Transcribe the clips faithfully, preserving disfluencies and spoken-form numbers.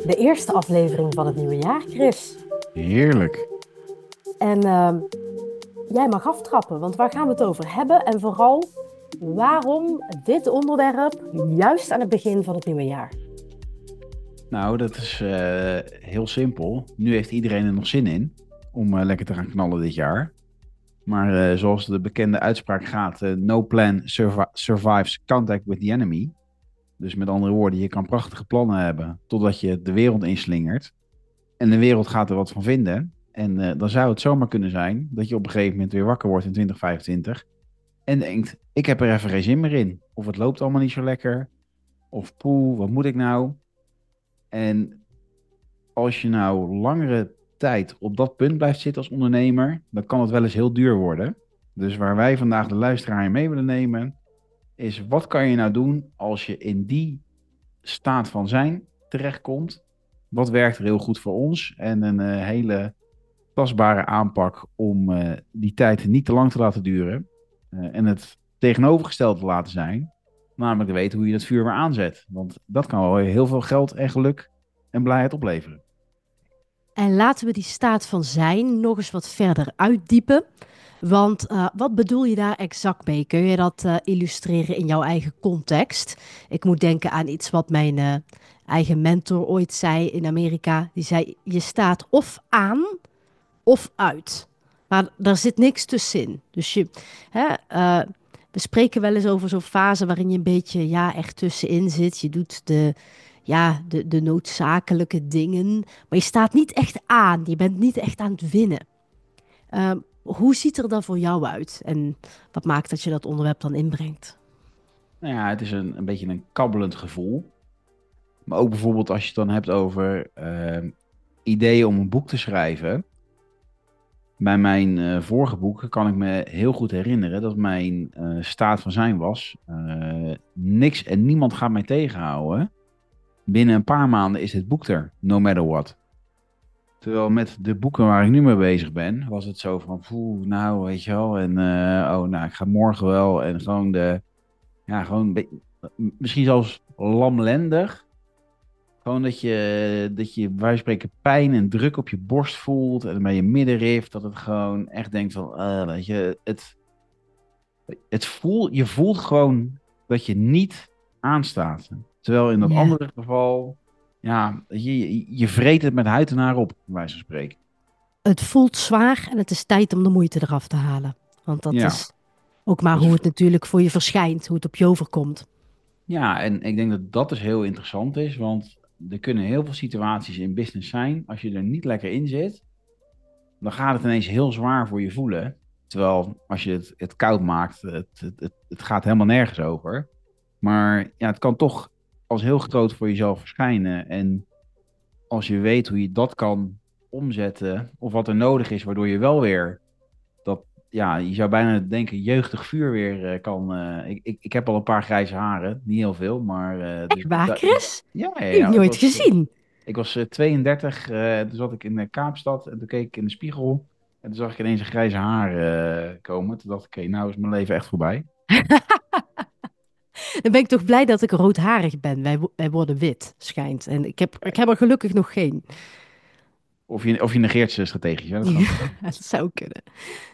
de eerste aflevering van het nieuwe jaar, Chris. Heerlijk. En uh, jij mag aftrappen, want waar gaan we het over hebben? En vooral, waarom dit onderwerp juist aan het begin van het nieuwe jaar? Nou, dat is uh, heel simpel. Nu heeft iedereen er nog zin in om uh, lekker te gaan knallen dit jaar. Maar uh, zoals de bekende uitspraak gaat, uh, no plan survi- survives contact with the enemy. Dus met andere woorden, je kan prachtige plannen hebben totdat je de wereld inslingert. En de wereld gaat er wat van vinden. En uh, dan zou het zomaar kunnen zijn dat je op een gegeven moment weer wakker wordt in twintig vijfentwintig. En denkt, ik heb er even geen zin meer in. Of het loopt allemaal niet zo lekker. Of poeh, wat moet ik nou? En als je nou langere tijd op dat punt blijft zitten als ondernemer, dan kan het wel eens heel duur worden. Dus waar wij vandaag de luisteraar in mee willen nemen, is wat kan je nou doen als je in die staat van zijn terechtkomt? Wat werkt er heel goed voor ons? En een uh, hele tastbare aanpak om uh, die tijd niet te lang te laten duren. Uh, en het tegenovergestelde te laten zijn. Namelijk te weten hoe je dat vuur weer aanzet. Want dat kan wel heel veel geld en geluk en blijheid opleveren. En laten we die staat van zijn nog eens wat verder uitdiepen. Want uh, wat bedoel je daar exact mee? Kun je dat uh, illustreren in jouw eigen context? Ik moet denken aan iets wat mijn uh, eigen mentor ooit zei in Amerika. Die zei, je staat of aan of uit. Maar daar zit niks tussenin. Dus je, hè, uh, we spreken wel eens over zo'n fase waarin je een beetje ja, echt tussenin zit. Je doet de... Ja, de, de noodzakelijke dingen. Maar je staat niet echt aan. Je bent niet echt aan het winnen. Uh, hoe ziet er dan voor jou uit? En wat maakt dat je dat onderwerp dan inbrengt? Nou ja, het is een, een beetje een kabbelend gevoel. Maar ook bijvoorbeeld als je het dan hebt over uh, ideeën om een boek te schrijven. Bij mijn uh, vorige boek kan ik me heel goed herinneren dat mijn uh, staat van zijn was. Uh, niks en niemand gaat mij tegenhouden. Binnen een paar maanden is het boek er, no matter what. Terwijl met de boeken waar ik nu mee bezig ben, was het zo van, poeh, nou, weet je wel, en uh, oh, nou, ik ga morgen wel. En gewoon de, ja, gewoon, be- misschien zelfs lamlendig. Gewoon dat je, dat je, wij spreken, pijn en druk op je borst voelt en bij je middenrif, dat het gewoon echt denkt van, uh, weet je, het, het voel, je voelt gewoon dat je niet aanstaat. Terwijl in dat Ja. andere geval, ja, je, je, je vreet het met huid en haar op, bij wijze van spreken. Het voelt zwaar en het is tijd om de moeite eraf te halen. Want dat Ja. is ook maar Dus- hoe het natuurlijk voor je verschijnt, hoe het op je overkomt. Ja, en ik denk dat dat dus heel interessant is, want er kunnen heel veel situaties in business zijn. Als je er niet lekker in zit, dan gaat het ineens heel zwaar voor je voelen. Terwijl als je het, het koud maakt, het, het, het, het gaat helemaal nergens over. Maar ja, het kan toch als heel groot voor jezelf verschijnen. En als je weet hoe je dat kan omzetten, of wat er nodig is, waardoor je wel weer dat, ja, je zou bijna denken, jeugdig vuur weer uh, kan. Uh, ik, ik, ik heb al een paar grijze haren, niet heel veel, maar. Uh, Echt waar, da- Chris? ja, ja, Ik ja, heb ik nooit was, gezien. Ik was uh, tweeëndertig, uh, toen zat ik in uh, Kaapstad en toen keek ik in de spiegel. En toen zag ik ineens een grijze haar uh, komen. Toen dacht ik, oké, okay, nou is mijn leven echt voorbij. Dan ben ik toch blij dat ik roodharig ben. Wij, wij worden wit, schijnt. En ik heb, ik heb er gelukkig nog geen. Of je, of je negeert ze strategisch, hè? Dat kan. Dat zou kunnen.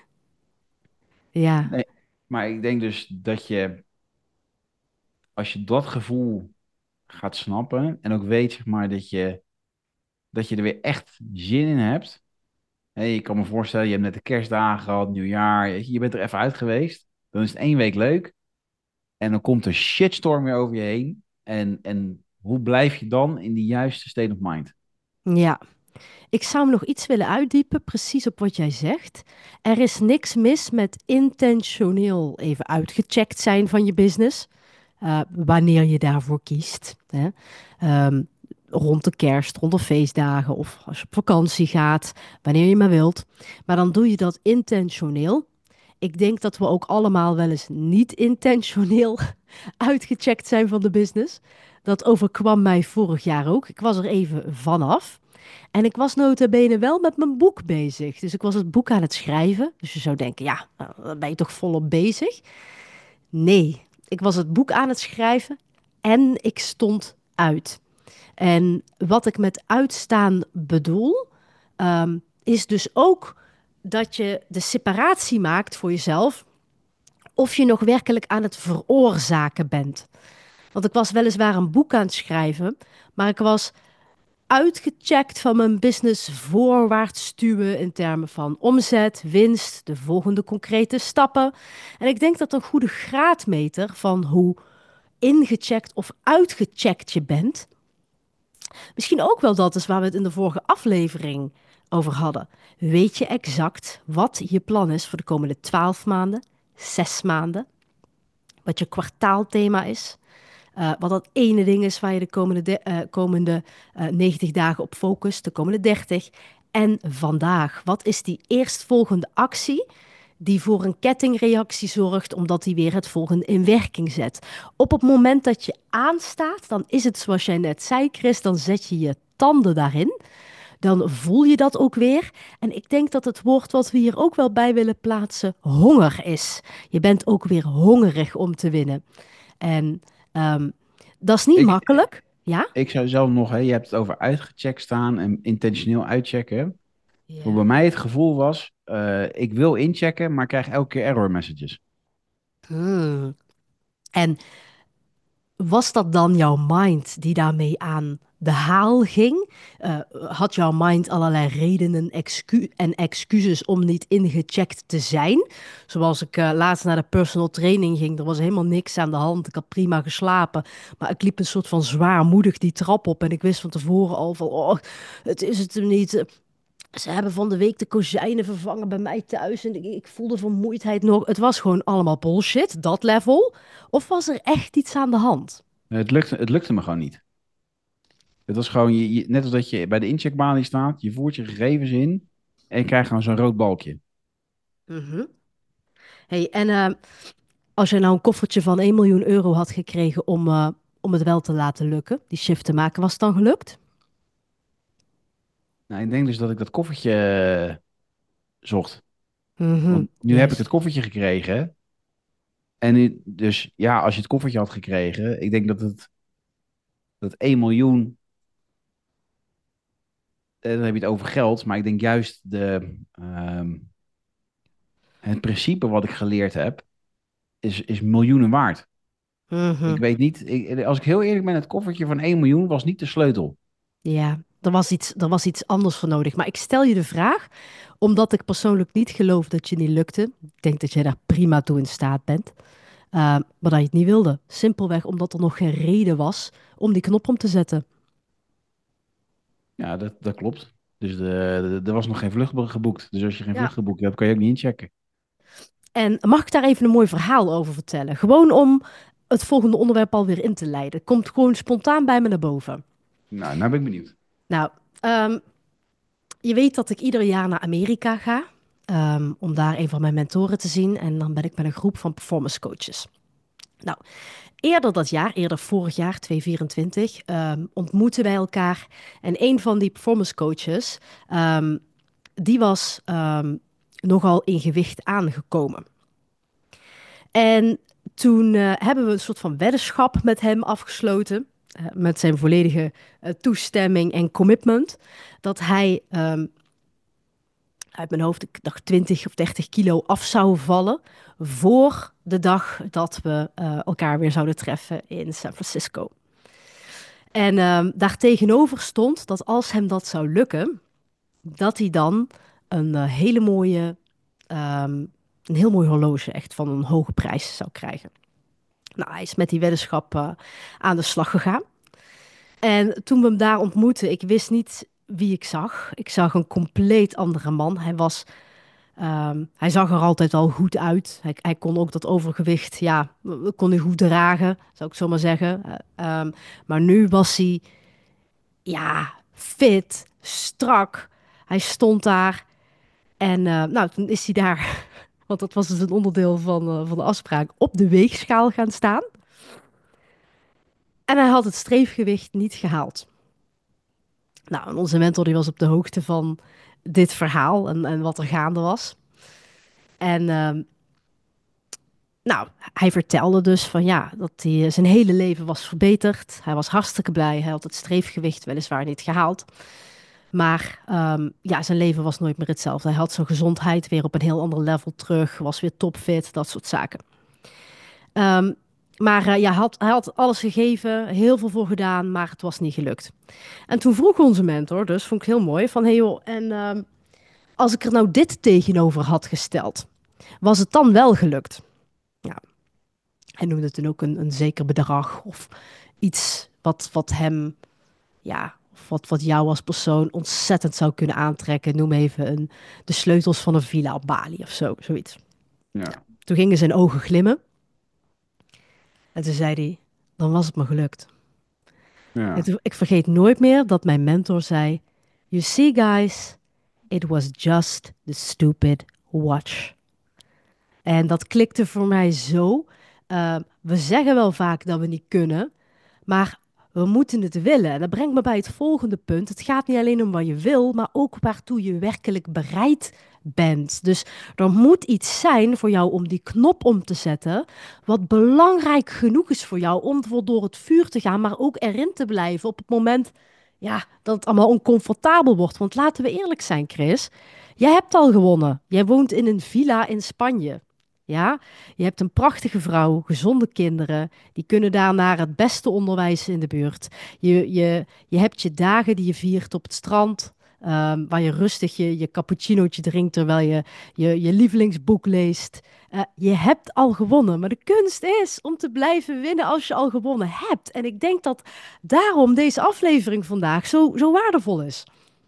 Ja, Nee, maar ik denk dus dat je, als je dat gevoel gaat snappen en ook weet, zeg maar, dat je, dat je er weer echt zin in hebt. Hey, ik kan me voorstellen, je hebt net de kerstdagen gehad, nieuwjaar, je je bent er even uit geweest. Dan is het één week leuk. En dan komt er shitstorm weer over je heen. En, en hoe blijf je dan in die juiste state of mind? ja. Ik zou hem nog iets willen uitdiepen, precies op wat jij zegt. Er is niks mis met intentioneel even uitgecheckt zijn van je business. Uh, wanneer je daarvoor kiest. Hè. Um, rond de kerst, rond de feestdagen of als je op vakantie gaat, wanneer je maar wilt. Maar dan doe je dat intentioneel. Ik denk dat we ook allemaal wel eens niet intentioneel uitgecheckt zijn van de business. Dat overkwam mij vorig jaar ook. Ik was er even vanaf. En ik was nota bene wel met mijn boek bezig. Dus ik was het boek aan het schrijven. Dus je zou denken, ja, nou, dan ben je toch volop bezig? Nee, ik was het boek aan het schrijven en ik stond uit. En wat ik met uitstaan bedoel, ehm, is dus ook dat je de separatie maakt voor jezelf of je nog werkelijk aan het veroorzaken bent. Want ik was weliswaar een boek aan het schrijven, maar ik was uitgecheckt van mijn business voorwaarts stuwen in termen van omzet, winst, de volgende concrete stappen. En ik denk dat een goede graadmeter van hoe ingecheckt of uitgecheckt je bent, misschien ook wel dat is waar we het in de vorige aflevering over hadden. Weet je exact wat je plan is voor de komende twaalf maanden, zes maanden, wat je kwartaalthema is? Uh, wat dat ene ding is waar je de komende, de, uh, komende uh, negentig dagen op focust, de komende dertig. En vandaag, wat is die eerstvolgende actie die voor een kettingreactie zorgt, omdat die weer het volgende in werking zet? Op het moment dat je aanstaat, dan is het zoals jij net zei, Chris, dan zet je je tanden daarin. Dan voel je dat ook weer. En ik denk dat het woord wat we hier ook wel bij willen plaatsen, honger is. Je bent ook weer hongerig om te winnen. En um, dat is niet Ik, makkelijk, ja? ik zou zelf nog, hè, je hebt het over uitgecheckt staan en intentioneel uitchecken. Voor bij Ja. mij het gevoel was, eh, ik wil inchecken, maar krijg elke keer error messages. Hmm. En was dat dan jouw mind die daarmee aan de haal ging? Uh, had jouw mind allerlei redenen excu- en excuses om niet ingecheckt te zijn? Zoals ik uh, laatst naar de personal training ging, er was helemaal niks aan de hand. Ik had prima geslapen, maar ik liep een soort van zwaarmoedig die trap op en ik wist van tevoren al van, oh, het is het hem niet. Ze hebben van de week de kozijnen vervangen bij mij thuis en ik, ik voelde vermoeidheid nog. Het was gewoon allemaal bullshit, dat level. Of was er echt iets aan de hand? Het lukte, het lukte me gewoon niet. Het was gewoon, je, je- net als dat je bij de incheckbalie staat, je voert je gegevens in en je krijgt gewoon zo'n rood balkje. Mhm. Hey, en eh, als je nou een koffertje van één miljoen euro had gekregen om, eh, om het wel te laten lukken, die shift te maken, was het dan gelukt? Nou, ik denk dus dat ik dat koffertje eh, zocht. Mhm. Want nu heb ik het Yes. koffertje gekregen. En nu- dus ja, als je het koffertje had gekregen, ik denk dat het dat één miljoen, eh, dan heb je het over geld, maar ik denk juist de, ehm, het principe wat ik geleerd heb, is, is miljoenen waard. Ik Mhm. weet niet, ik, als ik heel eerlijk ben, het koffertje van één miljoen was niet de sleutel. Ja, er was iets, er was iets anders voor nodig. Maar ik stel je de vraag, omdat ik persoonlijk niet geloof dat je niet lukte. Ik denk dat jij daar prima toe in staat bent. Uh, maar dat je het niet wilde. Simpelweg omdat er nog geen reden was om die knop om te zetten. Ja, dat, dat klopt. Dus de, de- er was nog geen vlucht geboekt. Dus als je geen Ja. vlucht geboekt hebt, kan je ook niet inchecken. En mag ik daar even een mooi verhaal over vertellen? Gewoon om het volgende onderwerp alweer in te leiden. Het komt gewoon spontaan bij me naar boven. Nou, nou ben ik benieuwd. Nou, um, je weet dat ik ieder jaar naar Amerika ga. Um, om daar een van mijn mentoren te zien. En dan ben ik met een groep van performance coaches. Nou, eerder dat jaar, eerder vorig jaar, tweeduizend vierentwintig, um, ontmoetten wij elkaar. En een van die performance coaches, um, die was um, nogal in gewicht aangekomen. En toen uh, hebben we een soort van weddenschap met hem afgesloten. Uh, met zijn volledige uh, toestemming en commitment. Dat hij um, uit mijn hoofd, ik dacht twintig of dertig kilo af zou vallen. Voor de dag dat we uh, elkaar weer zouden treffen in San Francisco. En um, daartegenover stond dat als hem dat zou lukken, dat hij dan een uh, hele mooie, um, een heel mooi horloge, echt van een hoge prijs zou krijgen. Nou, hij is met die weddenschap uh, aan de slag gegaan. En toen we hem daar ontmoetten, ik wist niet wie ik zag. Ik zag een compleet andere man. Hij was, um, hij zag er altijd al goed uit. Hij, hij kon ook dat overgewicht, ja, kon hij goed dragen, zou ik zo maar zeggen. Uh, um, maar nu was hij, ja, fit, strak. Hij stond daar en uh, nou, toen is hij daar, want dat was dus een onderdeel van, uh, van de afspraak, op de weegschaal gaan staan. En hij had het streefgewicht niet gehaald. Nou, en onze mentor die was op de hoogte van dit verhaal en, en wat er gaande was. En uh, Nou, hij vertelde dus van ja, dat hij, eh, zijn hele leven was verbeterd. Hij was hartstikke blij. Hij had het streefgewicht weliswaar niet gehaald. Maar ehm, ja, zijn leven was nooit meer hetzelfde. Hij had zijn gezondheid weer op een heel ander level terug. Was weer topfit, dat soort zaken. Ehm, maar eh, ja, hij had, hij had alles gegeven, heel veel voor gedaan, maar het was niet gelukt. En toen vroeg onze mentor, dus vond ik heel mooi, van hey joh, en ehm, als ik er nou dit tegenover had gesteld, was het dan wel gelukt? Ja, hij noemde toen ook een, een zeker bedrag of iets wat, wat hem, ja, of wat, wat jou als persoon ontzettend zou kunnen aantrekken. Noem even een, de sleutels van een villa op Bali of zo, zoiets. Ja, Toen gingen zijn ogen glimmen en toen zei hij, dan was het me gelukt. En ja, toen- ik vergeet nooit meer dat mijn mentor zei, You see guys, it was just the stupid watch. En dat klikte voor mij zo. Uh, we zeggen wel vaak dat we niet kunnen, maar we moeten het willen. En dat brengt me bij het volgende punt. Het gaat niet alleen om wat je wil, maar ook waartoe je werkelijk bereid bent. Dus er moet iets zijn voor jou om die knop om te zetten, wat belangrijk genoeg is voor jou om voor door het vuur te gaan, maar ook erin te blijven op het moment ja, dat het allemaal oncomfortabel wordt. Want laten we eerlijk zijn, Chris. Jij hebt al gewonnen. Jij woont in een villa in Spanje. Ja, je hebt een prachtige vrouw, gezonde kinderen. Die kunnen daar naar het beste onderwijs in de buurt. Je, je, je hebt je dagen die je viert op het strand. Ehm, waar je rustig je, je cappuccinootje drinkt terwijl je je, je lievelingsboek leest. Eh, je hebt al gewonnen. Maar de kunst is om te blijven winnen als je al gewonnen hebt. En ik denk dat daarom deze aflevering vandaag zo, zo waardevol is.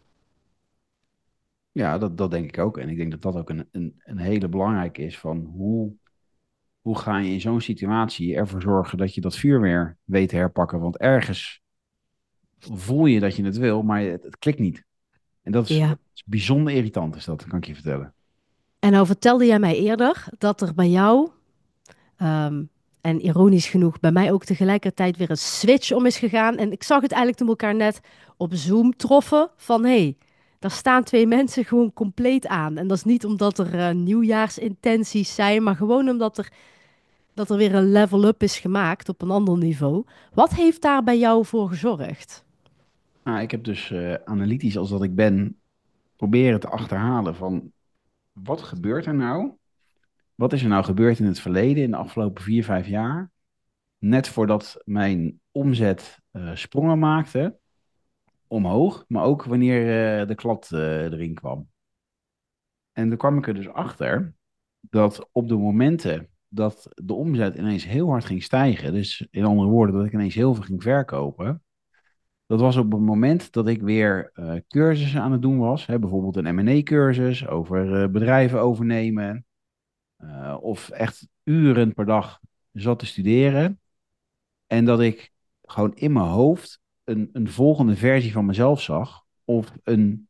ja dat, dat denk ik ook. En ik denk dat dat ook een, een, een hele belangrijke is van hoe, hoe ga je in zo'n situatie ervoor zorgen dat je dat vuur weer weet te herpakken. Want ergens voel je dat je het wil, maar het, het klikt niet. En dat is, Ja. dat is bijzonder irritant, is dat, kan ik je vertellen. En nou vertelde jij mij eerder dat er bij jou Ehm, en ironisch genoeg bij mij ook tegelijkertijd weer een switch om is gegaan. En ik zag het eigenlijk toen we elkaar net op Zoom troffen van hé, hey, daar staan twee mensen gewoon compleet aan. En dat is niet omdat er eh, nieuwjaarsintenties zijn, maar gewoon omdat er, dat er weer een level up is gemaakt op een ander niveau. Wat heeft daar bij jou voor gezorgd? Nou, ik heb dus eh, analytisch als dat ik ben, proberen te achterhalen van wat gebeurt er nou? Wat is er nou gebeurd in het verleden, in de afgelopen vier, vijf jaar? Net voordat mijn omzet eh, sprongen maakte, omhoog, maar ook wanneer eh, de klad eh, erin kwam. En toen kwam ik er dus achter dat op de momenten dat de omzet ineens heel hard ging stijgen, dus in andere woorden dat ik ineens heel veel ging verkopen, dat was op het moment dat ik weer eh, cursussen aan het doen was. Hè, bijvoorbeeld een M en A-cursus over eh, bedrijven overnemen. eh, of echt uren per dag zat te studeren. En dat ik gewoon in mijn hoofd een, een volgende versie van mezelf zag. Of een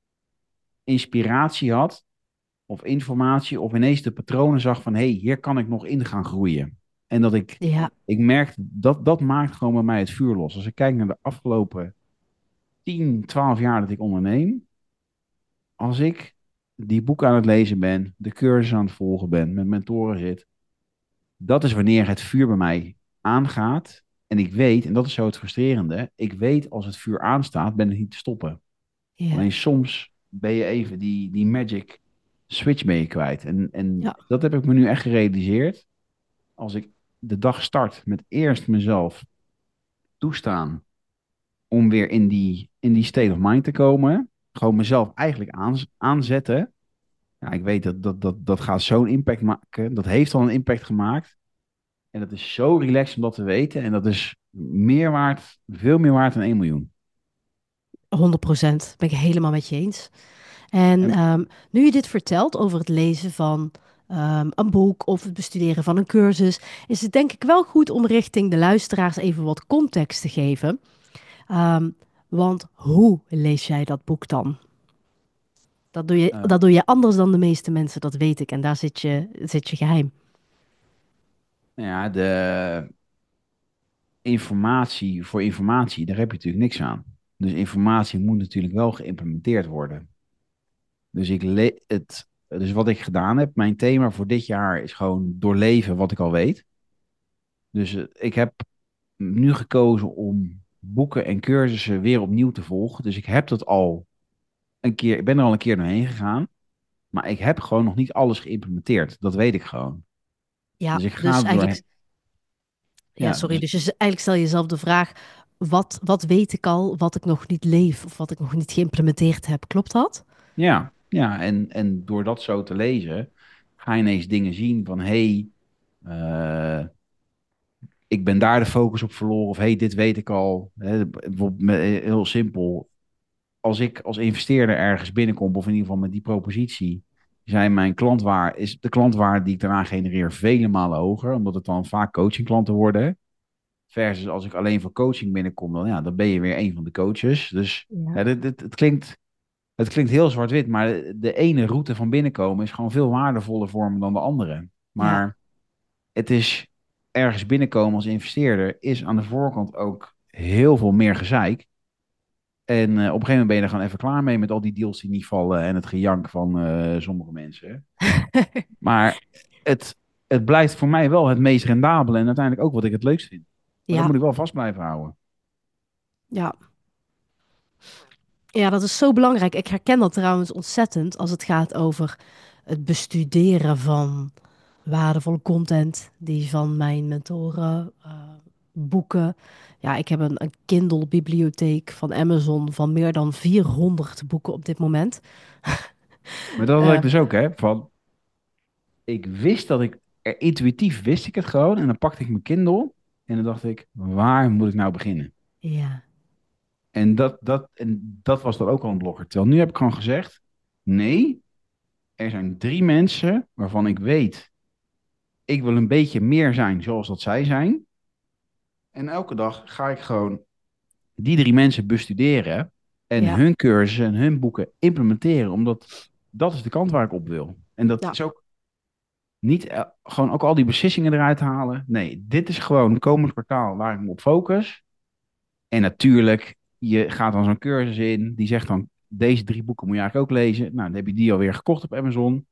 inspiratie had. Of informatie. Of ineens de patronen zag van hé, hey, hier kan ik nog in gaan groeien. En dat ik, Ja, ik merkte dat dat maakt gewoon bij mij het vuur los. Als ik kijk naar de afgelopen tien, twaalf jaar dat ik onderneem. Als ik die boeken aan het lezen ben, de cursus aan het volgen ben, met mentoren zit, dat is wanneer het vuur bij mij aangaat. En ik weet, en dat is zo het frustrerende, ik weet als het vuur aanstaat, ben ik niet te stoppen. ja, Alleen soms ben je even die, die magic switch ben je kwijt. En, en ja, dat heb ik me nu echt gerealiseerd. Als ik de dag start met eerst mezelf toestaan om weer in die, in die state of mind te komen. Gewoon mezelf eigenlijk aan, aanzetten. Ja, ik weet dat dat, dat, dat gaat zo'n impact maken. Dat heeft al een impact gemaakt. En dat is zo relaxed om dat te weten. En dat is meer waard, veel meer waard dan één miljoen. honderd procent. Ben ik helemaal met je eens. En En, ehm, nu je dit vertelt over het lezen van ehm, een boek of het bestuderen van een cursus, is het denk ik wel goed om richting de luisteraars even wat context te geven. Ehm, want hoe lees jij dat boek dan? Dat doe je, uh, dat doe je anders dan de meeste mensen, dat weet ik. En daar zit je, zit je geheim. ja, de informatie voor informatie, daar heb je natuurlijk niks aan. Dus informatie moet natuurlijk wel geïmplementeerd worden. Dus ik le het, dus wat ik gedaan heb, mijn thema voor dit jaar is gewoon doorleven wat ik al weet. Dus eh, ik heb nu gekozen om boeken en cursussen weer opnieuw te volgen. Dus ik heb dat al een keer, ik ben er al een keer doorheen gegaan. Maar ik heb gewoon nog niet alles geïmplementeerd. Dat weet ik gewoon. Ja, Dus ik ga dus er doorheen. eigenlijk, ja, Ja, sorry. dus Dus je, eigenlijk stel je jezelf de vraag, wat, wat weet ik al, wat ik nog niet leef of wat ik nog niet geïmplementeerd heb? Klopt dat? ja, ja. En, en door dat zo te lezen, ga je ineens dingen zien van hé, hey, eh, ik ben daar de focus op verloren. Of hé, hey, dit weet ik al. Hè, bijvoorbeeld met- heel simpel. Als ik als investeerder ergens binnenkom, of in ieder geval met die propositie, zijn mijn klantwaarde, is de klantwaarde die ik daarna genereer vele malen hoger, omdat het dan vaak coachingklanten worden. Versus als ik alleen voor coaching binnenkom, dan, ja, dan ben je weer een van de coaches. Dus Ja. ja, dit, dit- het klinkt, het klinkt heel zwart-wit, maar de, de ene route van binnenkomen is gewoon veel waardevoller voor me dan de andere. Ja, Maar het is ergens binnenkomen als investeerder, is aan de voorkant ook heel veel meer gezeik. En eh, op een gegeven moment ben je er gewoon even klaar mee met al die deals die niet vallen en het gejank van eh, sommige mensen. Maar het, het blijft voor mij wel het meest rendabele en uiteindelijk ook wat ik het leukst vind. Maar dat ja, moet ik wel vast blijven houden. ja. Ja, dat is zo belangrijk. Ik herken dat trouwens ontzettend als het gaat over het bestuderen van waardevolle content die van mijn mentoren, eh, boeken. Ja, ik heb een, een Kindle-bibliotheek van Amazon van meer dan vierhonderd boeken op dit moment. Maar dat had Eh, ik dus ook, hè. Van, ik wist dat ik, er, intuïtief wist ik het gewoon. En dan pakte ik mijn Kindle en dan dacht ik, waar moet ik nou beginnen? ja, En dat, dat, en dat was dan ook al een blokker. Terwijl nu heb ik gewoon gezegd, nee, er zijn drie mensen waarvan ik weet, ik wil een beetje meer zijn zoals dat zij zijn. En elke dag ga ik gewoon die drie mensen bestuderen en ja, hun cursussen en hun boeken implementeren, omdat dat is de kant waar ik op wil. En dat ja, is ook niet eh, gewoon ook al die beslissingen eruit halen. Nee, dit is gewoon komend kwartaal waar ik me op focus. En natuurlijk, je gaat dan zo'n cursus in, die zegt dan, deze drie boeken moet je eigenlijk ook lezen. Nou, dan heb je die alweer gekocht op Amazon.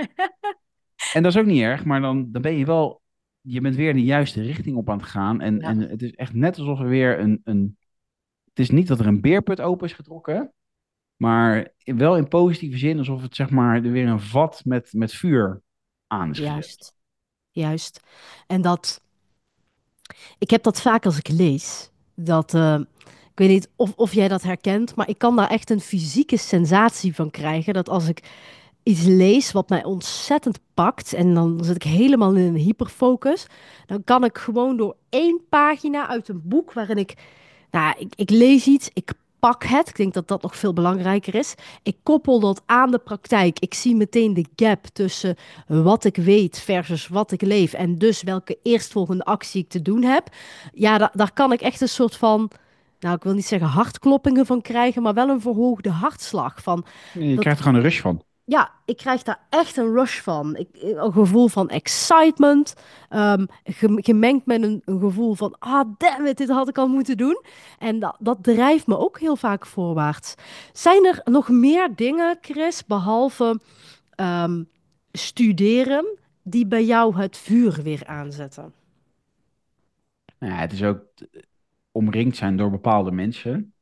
En dat is ook niet erg, maar dan, dan ben je wel, je bent weer de juiste richting op aan het gaan. En, ja, en het is echt net alsof er weer een, een, het is niet dat er een beerput open is getrokken, maar wel in positieve zin, alsof het zeg maar er weer een vat met, met vuur aan is gezet. juist, juist. En dat, ik heb dat vaak als ik lees, dat, eh, ik weet niet of, of jij dat herkent, maar ik kan daar echt een fysieke sensatie van krijgen. Dat als ik iets lees wat mij ontzettend pakt en dan zit ik helemaal in een hyperfocus, dan kan ik gewoon door één pagina uit een boek waarin ik, nou, ik, ik lees iets, ik pak het. Ik denk dat dat nog veel belangrijker is. Ik koppel dat aan de praktijk. Ik zie meteen de gap tussen wat ik weet versus wat ik leef en dus welke eerstvolgende actie ik te doen heb. Ja, da- daar kan ik echt een soort van, nou, ik wil niet zeggen hartkloppingen van krijgen, maar wel een verhoogde hartslag van. Je Dat krijgt er gewoon een rush van. ja, ik krijg daar echt een rush van. Ik, een gevoel van excitement, ehm, gem- gemengd met een, een gevoel van, ah, damn it, dit had ik al moeten doen. En dat, dat drijft me ook heel vaak voorwaarts. Zijn er nog meer dingen, Chris, behalve ehm, studeren, die bij jou het vuur weer aanzetten? Nou ja, het is ook omringd zijn door bepaalde mensen.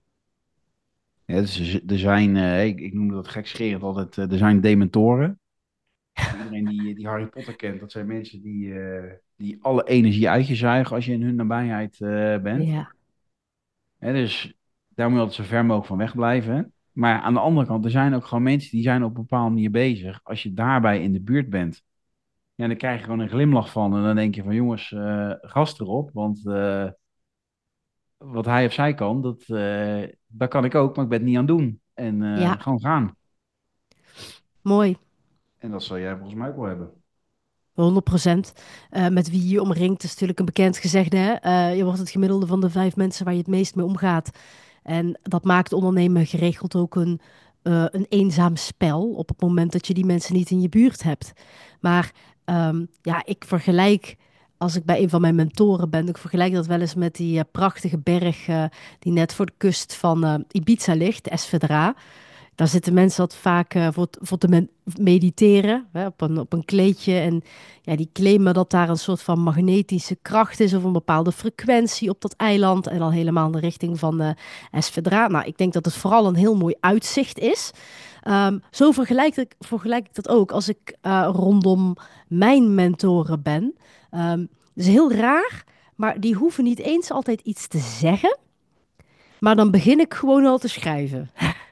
Ja, dus er er zijn, eh, ik, ik noem dat gekscherend altijd, eh, er zijn dementoren. Iedereen die, die Harry Potter kent, dat zijn mensen die, eh, die alle energie uit je zuigen als je in hun nabijheid eh, bent. Ja, Hè, dus daar moet je altijd zo ver mogelijk van wegblijven. Maar aan de andere kant, er zijn ook gewoon mensen die zijn op een bepaalde manier bezig. Als je daarbij in de buurt bent, ja, dan krijg je gewoon een glimlach van. En dan denk je van jongens, eh gas erop. Want eh, wat hij of zij kan, dat, eh, dat kan ik ook, maar ik ben het niet aan het doen. En eh, ja, gewoon gaan. mooi. En dat zal jij volgens mij ook wel hebben. honderd procent. Eh, met wie je omringt is natuurlijk een bekend gezegde. Hè? Eh, je wordt het gemiddelde van de vijf mensen waar je het meest mee omgaat. En dat maakt ondernemen geregeld ook een, eh, een eenzaam spel op het moment dat je die mensen niet in je buurt hebt. Maar ehm, ja, ik vergelijk, als ik bij een van mijn mentoren ben, ik vergelijk dat wel eens met die eh, prachtige berg eh, die net voor de kust van eh, Ibiza ligt, de Esvedra. Daar zitten mensen wat vaak eh, voor, t- voor te men- mediteren, hè, op een, op een kleedje. En ja, die claimen dat daar een soort van magnetische kracht is of een bepaalde frequentie op dat eiland. En al helemaal in de richting van eh Esvedra. Nou, ik denk dat het vooral een heel mooi uitzicht is. Ehm, zo vergelijk ik, vergelijk ik dat ook als ik eh, rondom mijn mentoren ben. Ehm, dat is heel raar, maar die hoeven niet eens altijd iets te zeggen. Maar dan begin ik gewoon al te schrijven.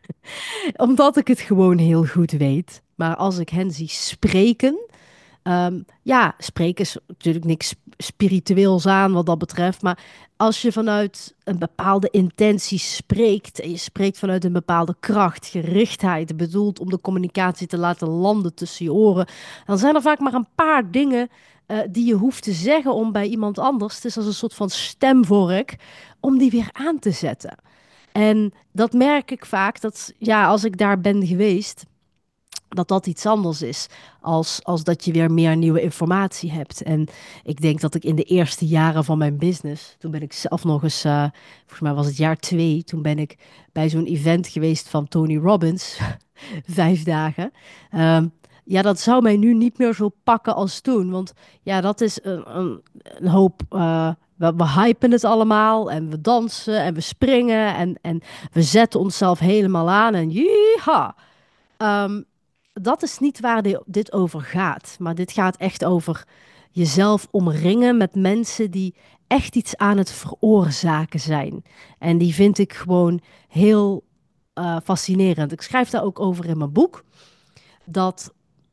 Omdat ik het gewoon heel goed weet. Maar als ik hen zie spreken. ehm, ja, spreken is natuurlijk niks spiritueels aan wat dat betreft. Maar als je vanuit een bepaalde intentie spreekt. En je spreekt vanuit een bepaalde kracht, gerichtheid. Bedoeld om de communicatie te laten landen tussen je oren. Dan zijn er vaak maar een paar dingen. eh, die je hoeft te zeggen om bij iemand anders. Het is als een soort van stemvork. Om die weer aan te zetten. En dat merk ik vaak, dat ja, als ik daar ben geweest, dat dat iets anders is als, als dat je weer meer nieuwe informatie hebt. En ik denk dat ik in de eerste jaren van mijn business, toen ben ik zelf nog eens, eh, volgens mij was het jaar twee, toen ben ik bij zo'n event geweest van Tony Robbins, vijf dagen. Ehm, ja, dat zou mij nu niet meer zo pakken als toen. Want ja, dat is een, een, een hoop. eh, we, we hypen het allemaal en we dansen en we springen en, en we zetten onszelf helemaal aan en jeeha. Ehm, dat is niet waar di- dit over gaat. Maar dit gaat echt over jezelf omringen met mensen die echt iets aan het veroorzaken zijn. En die vind ik gewoon heel eh, fascinerend. Ik schrijf daar ook over in mijn boek. Dat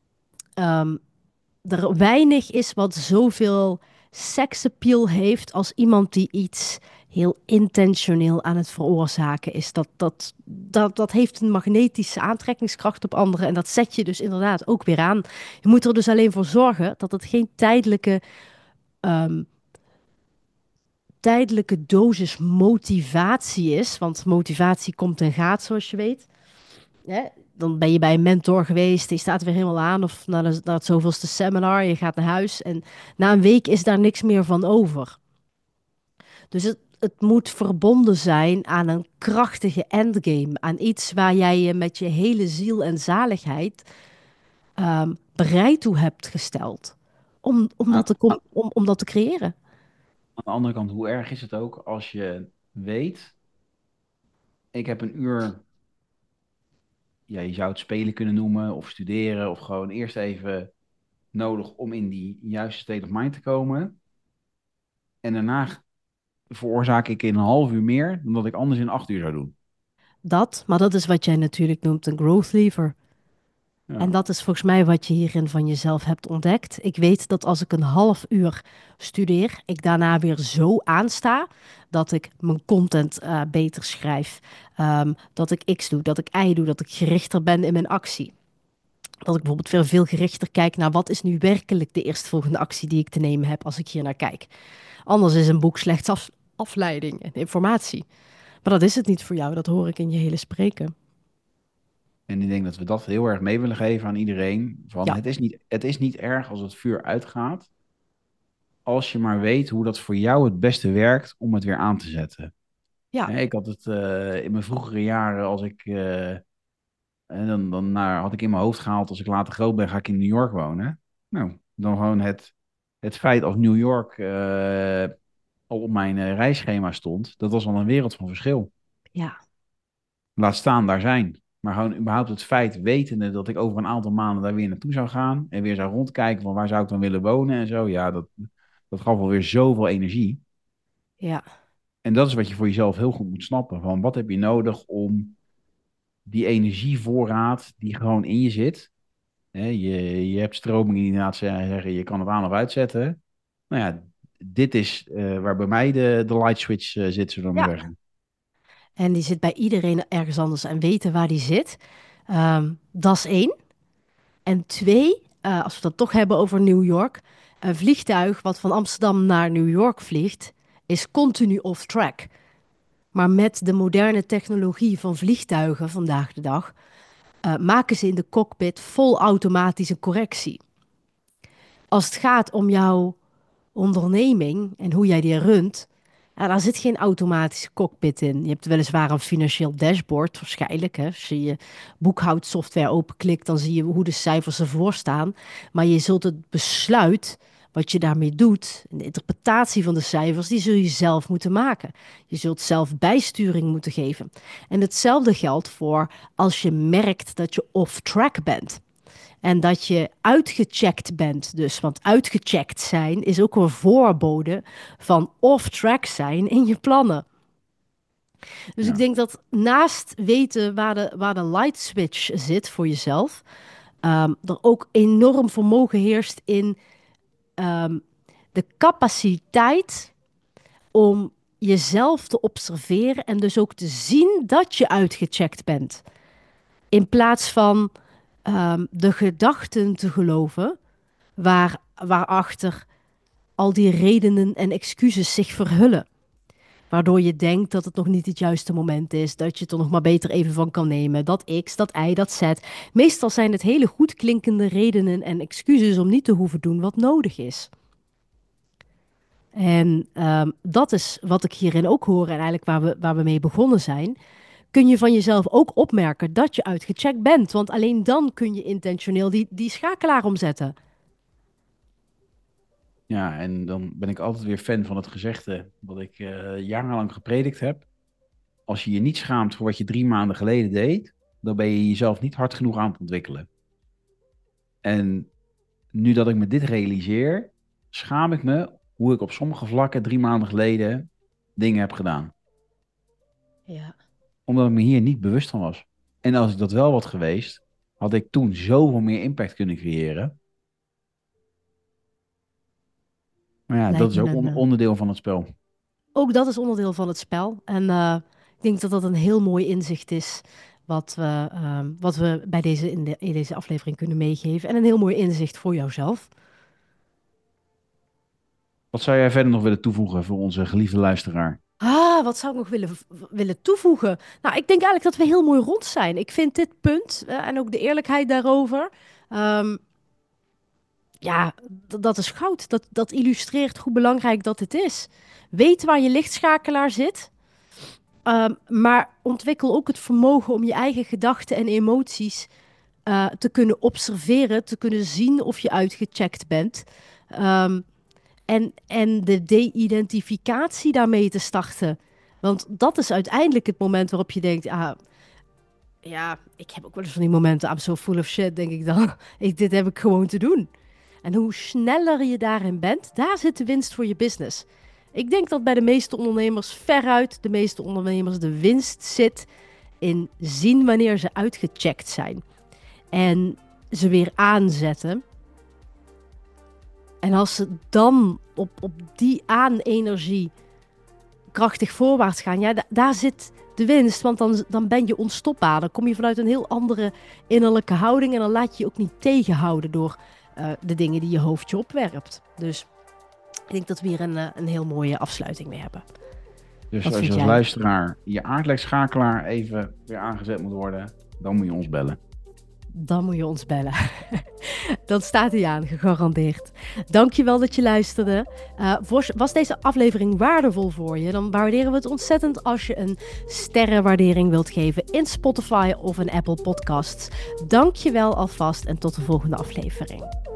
ehm, er weinig is wat zoveel seksappeal heeft als iemand die iets heel intentioneel aan het veroorzaken is. Dat, dat, dat, dat heeft een magnetische aantrekkingskracht op anderen en dat zet je dus inderdaad ook weer aan. Je moet er dus alleen voor zorgen dat het geen tijdelijke, ehm, tijdelijke dosis motivatie is, want motivatie komt en gaat, zoals je weet. Hè, dan ben je bij een mentor geweest, die staat weer helemaal aan of naar, de, naar het zoveelste seminar, je gaat naar huis en na een week is daar niks meer van over. Dus het, het moet verbonden zijn aan een krachtige endgame, aan iets waar jij je met je hele ziel en zaligheid ehm, bereid toe hebt gesteld om, om, dat Maar te, kom- om, om dat te creëren. aan de andere kant, hoe erg is het ook als je weet, ik heb een uur, ja, je zou het spelen kunnen noemen, of studeren, of gewoon eerst even nodig om in die juiste state of mind te komen. En daarna veroorzaak ik in een half uur meer dan dat ik anders in acht uur zou doen. Dat, maar dat is wat jij natuurlijk noemt een growth lever. En Ja. dat is volgens mij wat je hierin van jezelf hebt ontdekt. Ik weet dat als ik een half uur studeer, ik daarna weer zo aansta dat ik mijn content eh, beter schrijf. Ehm, dat ik X doe, dat ik Y doe, dat ik gerichter ben in mijn actie. Dat ik bijvoorbeeld veel, veel gerichter kijk naar wat is nu werkelijk de eerstvolgende actie die ik te nemen heb als ik hier naar kijk. Anders is een boek slechts af- afleiding en informatie. Maar dat is het niet voor jou, dat hoor ik in je hele spreken. En ik denk dat we dat heel erg mee willen geven aan iedereen. Van Ja, het is niet, het is niet erg als het vuur uitgaat, als je maar weet hoe dat voor jou het beste werkt om het weer aan te zetten. ja, Hè, ik had het eh, in mijn vroegere jaren, als ik, eh, en dan, dan naar, had ik in mijn hoofd gehaald, als ik later groot ben, ga ik in New York wonen. Nou, dan gewoon het, het feit als New York eh, al op mijn eh, reisschema stond, dat was al een wereld van verschil. ja, Laat staan daar zijn. Maar gewoon überhaupt het feit, wetende dat ik over een aantal maanden daar weer naartoe zou gaan en weer zou rondkijken van waar zou ik dan willen wonen en zo. Ja, dat, dat gaf alweer zoveel energie. ja, En dat is wat je voor jezelf heel goed moet snappen. Van wat heb je nodig om die energievoorraad die gewoon in je zit. Hè, je, je hebt stromingen die inderdaad zeggen, je kan het aan of uitzetten. Nou ja, dit is eh, waar bij mij de, de light switch eh, zit, zullen we maar ja. zeggen. En die zit bij iedereen ergens anders en weten waar die zit. Ehm, dat is één. En twee, eh, als we het toch hebben over New York. Een vliegtuig wat van Amsterdam naar New York vliegt, is continu off track. Maar met de moderne technologie van vliegtuigen vandaag de dag, eh, maken ze in de cockpit vol automatische correctie. Als het gaat om jouw onderneming en hoe jij die runt, Ja, daar zit geen automatische cockpit in. Je hebt weliswaar een financieel dashboard, waarschijnlijk. Hè? Als je je boekhoudsoftware openklikt, dan zie je hoe de cijfers ervoor staan. Maar je zult het besluit wat je daarmee doet, de interpretatie van de cijfers, die zul je zelf moeten maken. Je zult zelf bijsturing moeten geven. En hetzelfde geldt voor als je merkt dat je off-track bent. En dat je uitgecheckt bent dus. Want uitgecheckt zijn is ook een voorbode van off-track zijn in je plannen. Dus Ja. ik denk dat naast weten waar de, waar de light switch zit voor jezelf, um, er ook enorm vermogen heerst in um, de capaciteit om jezelf te observeren en dus ook te zien dat je uitgecheckt bent. In plaats van um, de gedachten te geloven waar, waarachter al die redenen en excuses zich verhullen. Waardoor je denkt dat het nog niet het juiste moment is, dat je het er nog maar beter even van kan nemen. Dat X, dat Y, dat Z. Meestal zijn het hele goed klinkende redenen en excuses om niet te hoeven doen wat nodig is. En um, dat is wat ik hierin ook hoor en eigenlijk waar we, waar we mee begonnen zijn. Kun je van jezelf ook opmerken dat je uitgecheckt bent. Want alleen dan kun je intentioneel die, die schakelaar omzetten. Ja, en dan ben ik altijd weer fan van het gezegde wat ik uh, jarenlang gepredikt heb. Als je je niet schaamt voor wat je drie maanden geleden deed, dan ben je jezelf niet hard genoeg aan het ontwikkelen. En nu dat ik me dit realiseer, schaam ik me hoe ik op sommige vlakken drie maanden geleden dingen heb gedaan. Ja. Omdat ik me hier niet bewust van was. En als ik dat wel was geweest, had ik toen zoveel meer impact kunnen creëren. Maar ja, Lijkt dat is me ook een, on- eh, onderdeel van het spel. Ook dat is onderdeel van het spel. En uh, ik denk dat dat een heel mooi inzicht is. Wat we, um, wat we bij deze, in, de, in deze aflevering kunnen meegeven. En een heel mooi inzicht voor jouzelf. Wat zou jij verder nog willen toevoegen voor onze geliefde luisteraar? Ah, wat zou ik nog willen, willen toevoegen? Nou, ik denk eigenlijk dat we heel mooi rond zijn. Ik vind dit punt uh, en ook de eerlijkheid daarover. Um, ja, d- dat is goud. Dat, dat illustreert hoe belangrijk dat het is. Weet waar je lichtschakelaar zit. Um, maar ontwikkel ook het vermogen om je eigen gedachten en emoties uh, te kunnen observeren. Te kunnen zien of je uitgecheckt bent. Um, En, en de de-identificatie daarmee te starten. Want dat is uiteindelijk het moment waarop je denkt... Ah, ja, ik heb ook wel eens van die momenten... I'm so full of shit, denk ik dan. ik, dit heb ik gewoon te doen. En hoe sneller je daarin bent... daar zit de winst voor je business. Ik denk dat bij de meeste ondernemers... veruit de meeste ondernemers de winst zit... in zien wanneer ze uitgecheckt zijn. En ze weer aanzetten... En als ze dan op, op die aan-energie krachtig voorwaarts gaan, ja, da- daar zit de winst. Want dan, dan ben je onstopbaar. Dan kom je vanuit een heel andere innerlijke houding. En dan laat je je ook niet tegenhouden door uh, de dingen die je hoofdje opwerpt. Dus ik denk dat we hier een, uh, een heel mooie afsluiting mee hebben. Dus Wat als je vind als jij? luisteraar je aardrijksschakelaar even weer aangezet moet worden, dan moet je ons bellen. Dan moet je ons bellen. Dat staat hij aan, gegarandeerd. Dankjewel dat je luisterde. Uh, was deze aflevering waardevol voor je? Dan waarderen we het ontzettend als je een sterrenwaardering wilt geven in Spotify of in Apple Podcasts. Dankjewel alvast en tot de volgende aflevering.